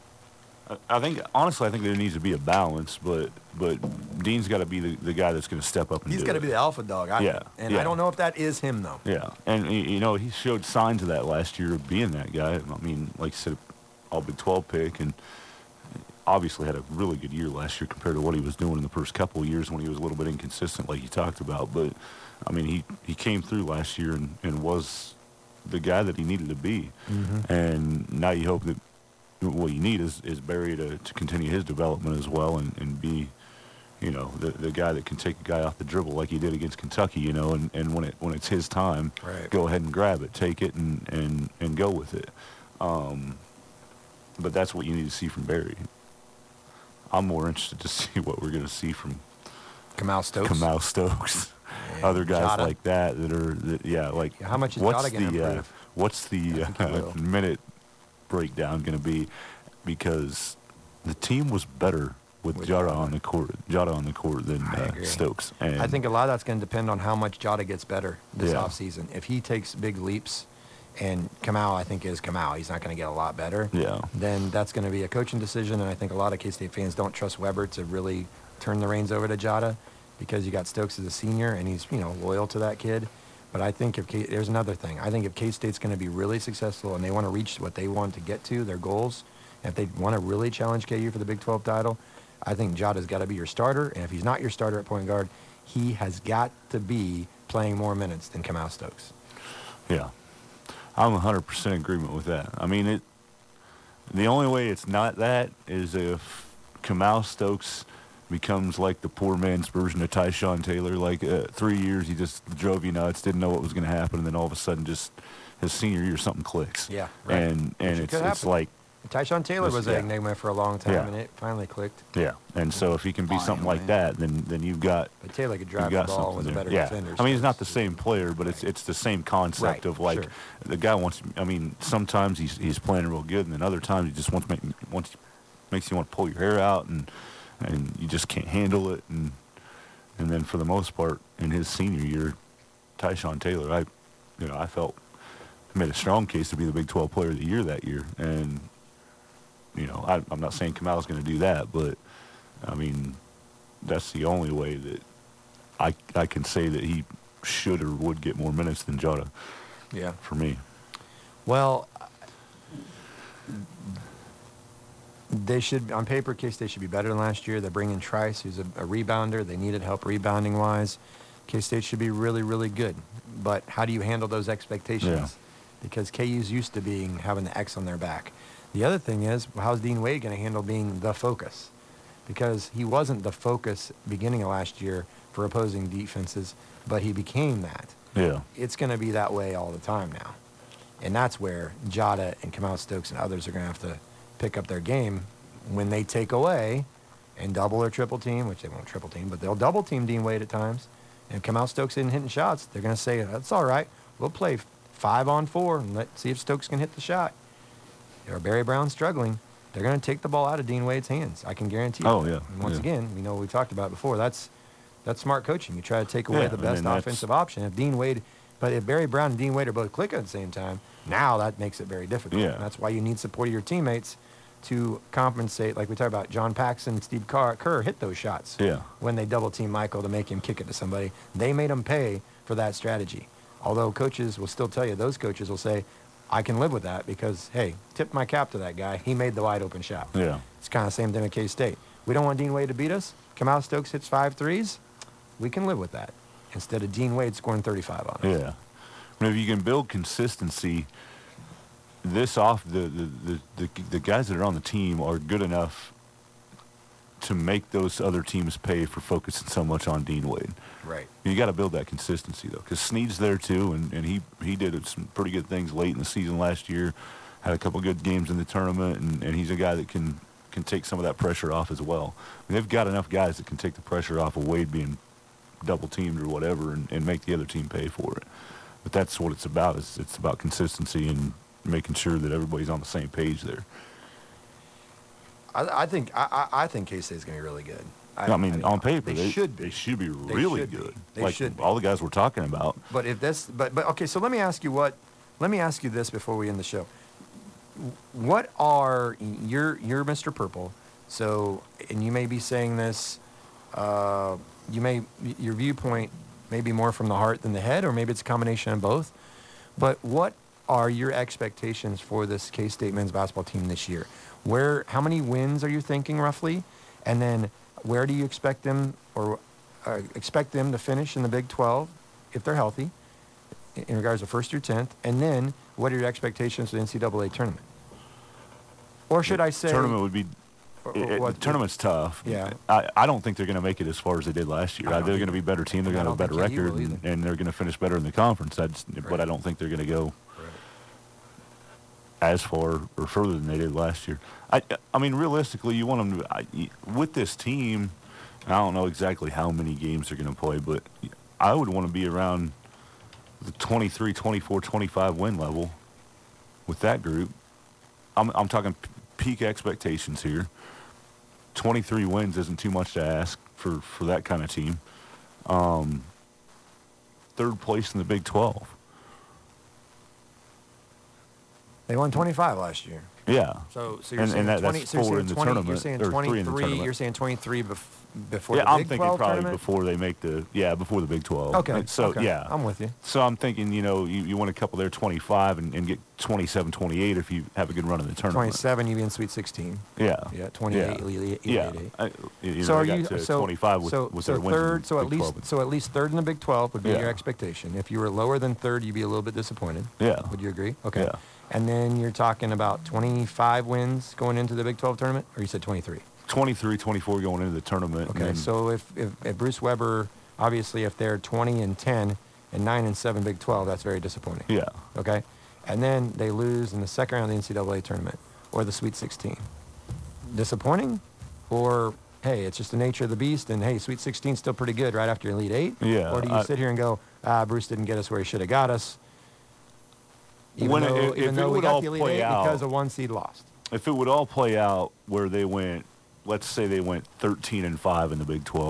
I think honestly, I think there needs to be a balance, but Dean's got to be the guy that's going to step up and He's got to be the alpha dog. I don't know if that is him though. Yeah, and he showed signs of that last year of being that guy. I mean, like you said, all Big 12 pick, and obviously had a really good year last year compared to what he was doing in the first couple of years when he was a little bit inconsistent, like you talked about. But I mean, he came through last year and was the guy that he needed to be. Mm-hmm. And now you hope that what you need is Barry to continue his development as well and be, the guy that can take a guy off the dribble like he did against Kentucky, and when it's his time, right, go ahead and grab it, take it, and go with it. But that's what you need to see from Barry. I'm more interested to see what we're going to see from Kamau Stokes. Yeah, other guys Jada. like that like how much is Jada going to improve? What's the minute breakdown going to be? Because the team was better with Jada on the court than Stokes. And I think a lot of that's going to depend on how much Jada gets better this offseason. If he takes big leaps, and Kamau, I think, is Kamau, he's not going to get a lot better, then that's going to be a coaching decision, and I think a lot of K-State fans don't trust Weber to really turn the reins over to Jada because you got Stokes as a senior, and he's, loyal to that kid. But I think there's another thing. I think if K-State's going to be really successful and they want to reach what they want to get to, their goals, and if they want to really challenge KU for the Big 12 title, I think Jada's got to be your starter. And if he's not your starter at point guard, he has got to be playing more minutes than Kamau Stokes. Yeah. I'm 100% in agreement with that. I mean, the only way it's not that is if Kamau Stokes becomes like the poor man's version of Tyshawn Taylor. Like 3 years, he just drove you nuts, didn't know what was going to happen, and then all of a sudden, just his senior year, something clicks. Yeah, right. And it's like Tyshawn Taylor was an enigma for a long time, and it finally clicked. Yeah, and so if he can be something like that, then you've got. But Taylor could drive the ball and was a better defender. I mean, he's not the same player, but it's the same concept of like the guy wants. I mean, sometimes he's playing real good, and then other times he just makes you want to pull your hair out, and you just can't handle it, and then for the most part in his senior year, Tyshawn Taylor, I felt made a strong case to be the Big 12 Player of the Year that year. And, you know, I'm not saying Kamal's going to do that, but, I mean, that's the only way that I can say that he should or would get more minutes than Jada. Yeah. For me. Well, they should, on paper, K-State should be better than last year. They're bringing Trice, who's a rebounder. They needed help rebounding-wise. K-State should be really, really good. But how do you handle those expectations? Yeah. Because KU's used to having the X on their back. The other thing is, how's Dean Wade going to handle being the focus? Because he wasn't the focus beginning of last year for opposing defenses, but he became that. Yeah. It's going to be that way all the time now. And that's where Jada and Kamal Stokes and others are going to have to pick up their game when they take away and double or triple team, which they won't triple team, but they'll double team Dean Wade at times. And Kamal Stokes isn't hitting shots. They're going to say, that's all right. We'll play 5-on-4 and let's see if Stokes can hit the shot. Or Barry Brown struggling. They're going to take the ball out of Dean Wade's hands. I can guarantee you. Oh, yeah. And once Yeah. again, we know what we talked about before. That's smart coaching. You try to take away Yeah, the I best mean, offensive option. But if Barry Brown and Dean Wade are both clicking at the same time, now that makes it very difficult. Yeah. And that's why you need support of your teammates to compensate. Like we talked about, John Paxson, Steve Kerr hit those shots Yeah. when they double team Michael to make him kick it to somebody. They made him pay for that strategy. Although coaches will still tell you, those coaches will say, I can live with that because, hey, tip my cap to that guy. He made the wide open shot. Yeah. It's kind of the same thing with K-State. We don't want Dean Wade to beat us. Kamal Stokes hits 5 threes. We can live with that instead of Dean Wade scoring 35 on us. Yeah. I mean, if you can build consistency, the guys that are on the team are good enough to make those other teams pay for focusing so much on Dean Wade. Right. You got to build that consistency, though, because Snead's there, too, and he did some pretty good things late in the season last year, had a couple good games in the tournament, and he's a guy that can take some of that pressure off as well. I mean, they've got enough guys that can take the pressure off of Wade being double-teamed or whatever and make the other team pay for it. But that's what it's about. It's about consistency and making sure that everybody's on the same page there. I think K-State's going to be really good. I mean, on paper, they should be. They should be really should be. good. They like should be. all the guys we're talking about. But okay, so let me ask you this before we end the show. What are you're Mr. Purple, so, and you may be saying this, your viewpoint may be more from the heart than the head, or maybe it's a combination of both. But what are your expectations for this K-State men's basketball team this year? How many wins are you thinking roughly? And then where do you expect them to finish in the Big 12 if they're healthy in regards to 1st through 10th? And then what are your expectations for the NCAA tournament? Or should I say... Tournament would be... The tournament's tough. Yeah. I don't think they're going to make it as far as they did last year. They're going to be a better team. They're going to have a better record, and they're going to finish better in the conference. But I don't think they're going to go as far or further than they did last year. I mean, realistically, you want them to... with this team, I don't know exactly how many games they're going to play, but I would want to be around the 23, 24, 25 win level with that group. I'm talking peak expectations here. 23 wins isn't too much to ask for that kind of team. 3rd place in the Big 12. They won 25 last year. Yeah. So you're saying that's 20, so four in the tournament. You're saying or 3 in the 23. tournament. You're saying 23 before yeah, the I'm Big thinking 12 probably tournament? before they make before the Big 12. Okay. So, okay. yeah. I'm with you. So I'm thinking, you want a couple there 25 and get 27, 28 if you have a good run in the tournament. 27, you'd be in Sweet 16. Yeah. Yeah, 28, Yeah. So are got you to 25 with their wins in third? the So Big 12. at least third in the Big 12 would be Yeah. your expectation. If you were lower than third, you'd be a little bit disappointed. Yeah. Would you agree? Okay. Yeah. And then you're talking about 25 wins going into the Big 12 tournament, or you said 23? 23, 24 going into the tournament. Okay. So if Bruce Weber, obviously, if they're 20-10 and 9-7 Big 12, that's very disappointing. Yeah. Okay. And then they lose in the second round of the NCAA tournament or the Sweet 16. Disappointing, or hey, it's just the nature of the beast, and hey, Sweet 16 is still pretty good right after Elite 8? Yeah. Or do you sit here and go, Bruce didn't get us where he should have got us, even though we got the Elite 8 because a 1 seed lost? If it would all play out where they went, let's say they went 13-5 in the Big 12,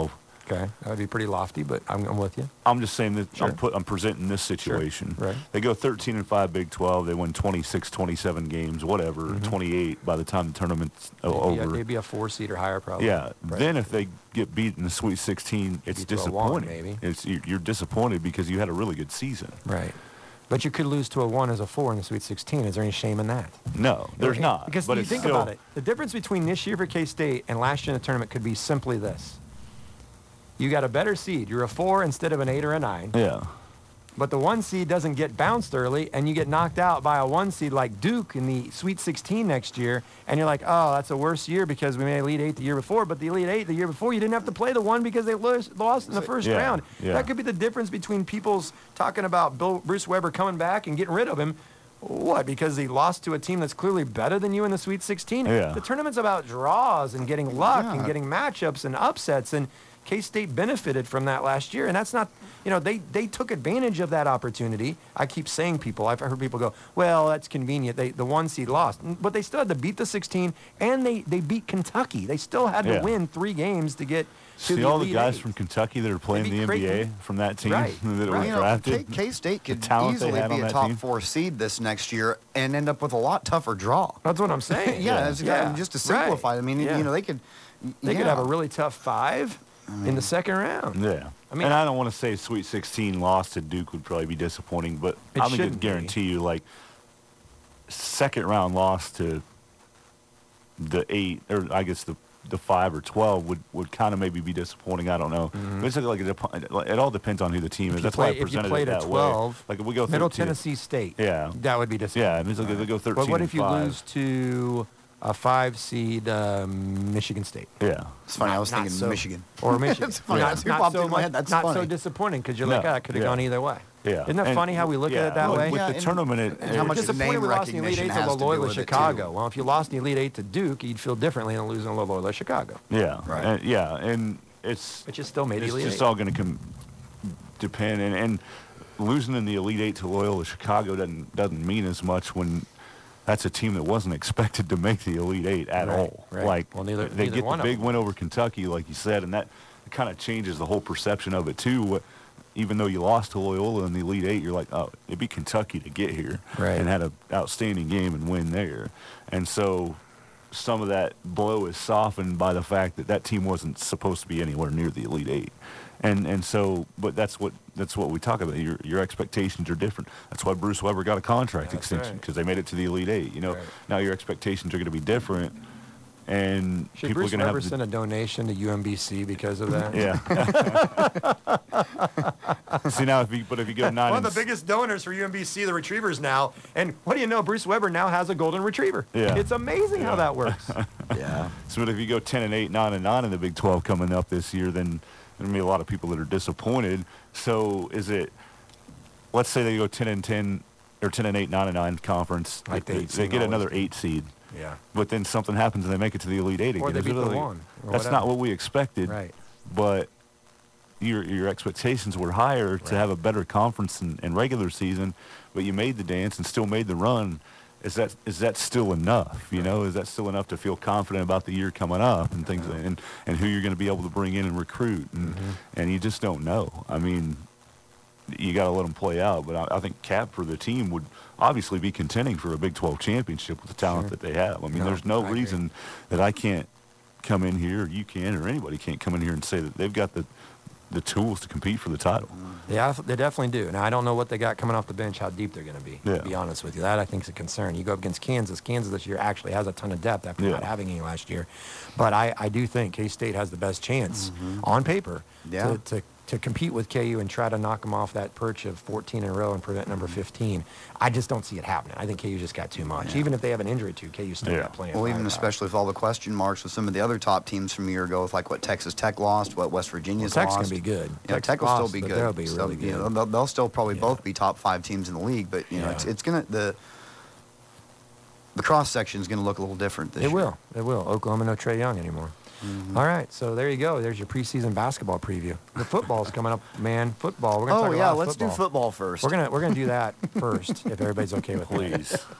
Okay, that would be pretty lofty, but I'm with you. I'm just saying that Sure. I'm presenting this situation. Right. They go 13-5 Big 12. They win 26, 27 games, whatever, 28 by the time the tournament's over. They'd be a 4 seed or higher, probably. Yeah. Right. Then if they get beat in the Sweet 16, it's Beat to a 1, disappointing. maybe. You're disappointed because you had a really good season. Right. But you could lose to a 1 as a 4 in the Sweet 16. Is there any shame in that? No, there's not. Because but you it's think still, about it. The difference between this year for K-State and last year in the tournament could be simply this. You got a better seed. You're a 4 instead of an 8 or a 9. Yeah. But the 1 seed doesn't get bounced early, and you get knocked out by a 1 seed like Duke in the Sweet 16 next year, and you're like, oh, that's a worse year because we made Elite 8 the year before, but the Elite 8 the year before, you didn't have to play the 1 because they lost in the first Yeah, round. yeah. That could be the difference between people's talking about Bruce Weber coming back and getting rid of him. What? Because he lost to a team that's clearly better than you in the Sweet 16? Yeah. The tournament's about draws and getting luck and Yeah. getting matchups and upsets, and K-State benefited from that last year, and that's not, they took advantage of that opportunity. I keep saying I've heard people go, well, that's convenient. The 1 seed lost, but they still had to beat the 16, and they beat Kentucky. They still had to Yeah. win 3 games to get to See the all the Elite guys Eight. from Kentucky that are playing Maybe the NBA Creighton. from that team Right, that right. were drafted. K-State could talent they easily had be on a that top team. 4 seed this next year and end up with a lot tougher draw. That's what I'm saying. Just to simplify, Right. I mean, Yeah. they could. They could have a really tough 5 in the second round. Yeah. I mean, and I don't want to say Sweet 16 loss to Duke would probably be disappointing, but It I'm going to shouldn't be. guarantee you, like, second round loss to the 8, or I guess the 5 or 12 would kind of maybe be disappointing. I don't know. But it's like it all depends on who the team is. That's why I if you presented played it at that 12, way. Like if we go Middle 13, Tennessee State, Yeah. that would be disappointing. Yeah, it's like if they go 13. But what if you 5. lose to a 5 seed Michigan State? Yeah. It's funny. I was Not thinking so- Michigan. Or Michigan. It's funny. Not, That's who not popped so into my much- head. That's not so funny. disappointing because you're No, like, it could have yeah. gone either way. Yeah. Isn't that funny how we look at it that way? With Yeah, the and- tournament, and how much Disappointed name we lost in the Elite recognition 8 to has to do Loyola with it, too. Chicago. Well, if you lost in the Elite 8 to Duke, you'd feel differently than losing to Loyola Chicago. Yeah. Right. And it's But you still made it's Elite just 8. all going to depend. And losing in the Elite 8 to Loyola Chicago doesn't mean as much when that's a team that wasn't expected to make the Elite 8 at Right, all. right. Like Well, neither they get one the of big them. win over Kentucky, like you said, and that kind of changes the whole perception of it too. Even though you lost to Loyola in the Elite 8, you're like, oh, it'd be Kentucky to get here, Right. and had an outstanding game and win there. And so some of that blow is softened by the fact that that team wasn't supposed to be anywhere near the Elite 8. And so, but that's what we talk about. Your expectations are different. That's why Bruce Weber got a contract That's extension, right. because they made it to the Elite 8. Right. Now your expectations are going to be different, and Should people Bruce are going to Weber have send a donation to UMBC because of that? Yeah. See now, if you go 9 One and of the biggest donors for UMBC, the Retrievers now. And what do you know? Bruce Weber now has a golden retriever. Yeah. It's amazing how that works. Yeah. So if you go 10-8, 9-9 in the Big 12 coming up this year, then there'll be a lot of people that are disappointed. So is it? Let's say they go 10-10 or 10-8, 9-9 conference. Like the they 8 seed get always another do. 8 seed. Yeah. But then something happens and they make it to the Elite 8 again. Or they Is beat it the really- 1 or That's whatever. not what we expected. Right. But your expectations were higher to have a better conference and regular season, but you made the dance and still made the run. Is that still enough? Is that still enough to feel confident about the year coming up and things and who you're going to be able to bring in and recruit and you just don't know. I mean, you got to let them play out. But I think Cap for the team would obviously be contending for a Big 12 championship with the talent that they have. I mean, No, there's no I agree. reason that I can't come in here, or you can, or anybody can't come in here and say that they've got the tools to compete for the title. Yeah, they definitely do. Now, I don't know what they got coming off the bench, how deep they're going to be, Yeah. to be honest with you. That, I think, is a concern. You go up against Kansas. Kansas this year actually has a ton of depth after Yeah. not having any last year. But I do think K-State has the best chance on paper Yeah. to compete with KU and try to knock them off that perch of 14 in a row and prevent number 15. I just don't see it happening. I think KU just got too much. Even if they have an injury too, KU still Yeah. got playing. Well, even firepower. especially with all the question marks with some of the other top teams from a year ago, with like what Texas Tech lost, what West Virginia's Tech's lost. going to be good. Tech will still lost, be but good. They'll be So, really good. they'll still probably Yeah. both be top 5 teams in the league, but Yeah. it's gonna the cross section is gonna look a little different this It year. will. It will. Oklahoma no Trae Young anymore. All right, so there you go. There's your preseason basketball preview. The football's coming up, man. Football. We're gonna talk Oh a yeah, lot of let's do football. football first. We're gonna do that first if everybody's okay with that. Please.